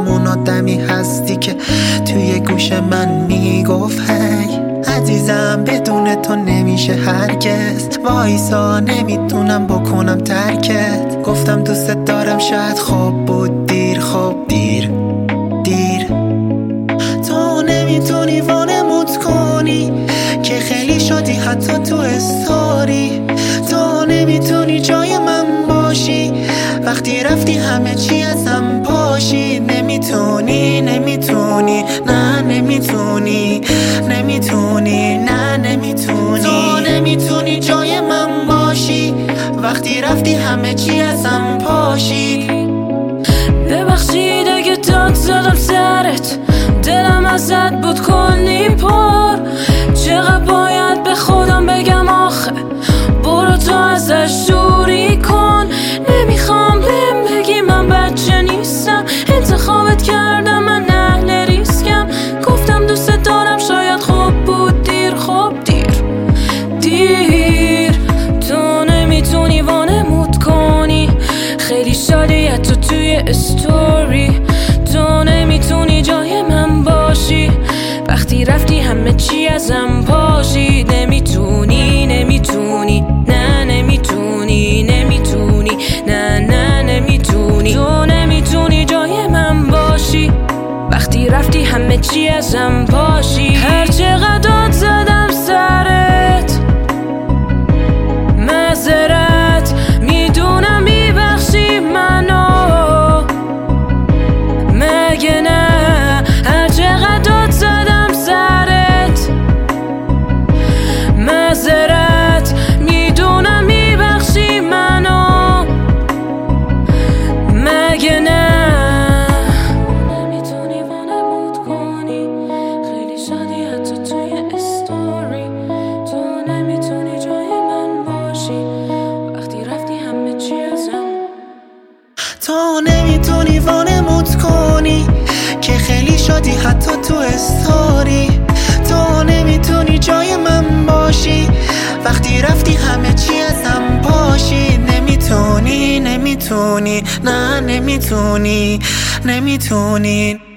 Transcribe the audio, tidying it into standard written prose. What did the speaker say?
همون آدمی هستی که توی گوش من میگفت هی عزیزم بدون تو نمیشه هرگز، وایسا نمیتونم بکنم ترکت. گفتم دوست دارم شاید خوب بود دیر، خوب دیر تو نمیتونی وانمود کنی که خیلی شدی حتی تو استوری. تو نمیتونی جای من باشی وقتی رفتی همه چی ازم پاشی. نمیتونی نه نمیتونی نه نمیتونی. تو نمیتونی جای من باشی وقتی رفتی همه چی ازم پاشی. ببخشید اگه داد زدم سرت، دلم ازت بود کلی پر. چقدر باید به خودم بگم آخه برو تو ازش دوری کن. نمیخوام بهم بگی من بچه نیستم، انتخابت کردم من اهل ریسکم. گفتم دوست دارم شاید خوب بود دیر، خوب دیر تو نمیتونی وانمود کنی خیلی شادی تو توی استوری. تو نمیتونی جای من باشی وقتی رفتی همه چی ازم پاشی. نمیتونی نه نمیتونی نه نمیتونی. تو نمیتونی جای من باشی وقتی رفتی همه چی ازم پاشی. هر چقدر داد زدم سرت معذرت میدونم میبخشی منو مگه نه؟ هر چقدر داد زدم سرت معذرت میدونم میبخشی منو مگه نه؟ نمیتونی وانمود کنی خیلی شادی حتی توی استوری. تو نمیتونی جای من باشی وقتی رفتی همه چی ازم. تو نمیتونی وانمود کنی که خیلی شادی حتی تو استوری. تو نمیتونی جای من باشی وقتی رفتی همه چی ازم پاشی. نمیتونی نه نمیتونی